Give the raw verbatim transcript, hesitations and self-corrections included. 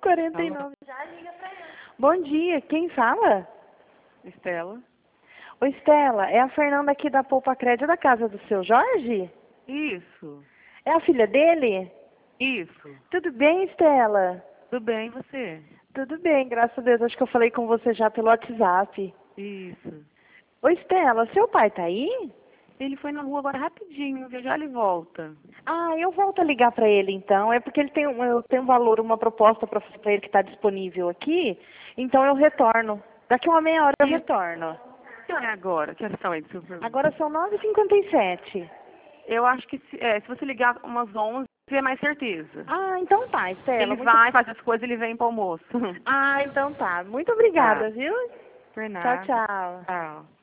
quarenta e nove. Já liga pra ela. Bom dia, quem fala? Estela. Oi, Estela, é a Fernanda aqui da Poupa Crédito da casa do seu Jorge? Isso. É a filha dele? Isso. Tudo bem, Estela? Tudo bem, e você? Tudo bem, graças a Deus. Acho que eu falei com você já pelo WhatsApp. Isso. Oi, Estela, seu pai tá aí? Ele foi na rua agora rapidinho, já já ele volta. Ah, eu volto a ligar para ele então. É porque ele tem, um- eu tenho um valor, uma proposta para fazer para ele que está disponível aqui. Então eu retorno. Daqui uma meia hora eu E retorno. que hora é agora? Que horas são aí? Deixa eu perguntar. Agora são nove e cinquenta e sete. Eu acho que se, é, se você ligar umas onze, é mais certeza. Ah, então tá, Estela. Ele Muito... vai, faz as coisas, ele vem pro almoço. Ah, então tá. Muito obrigada, Tá. viu? Por Tchau, nada. tchau. Tchau.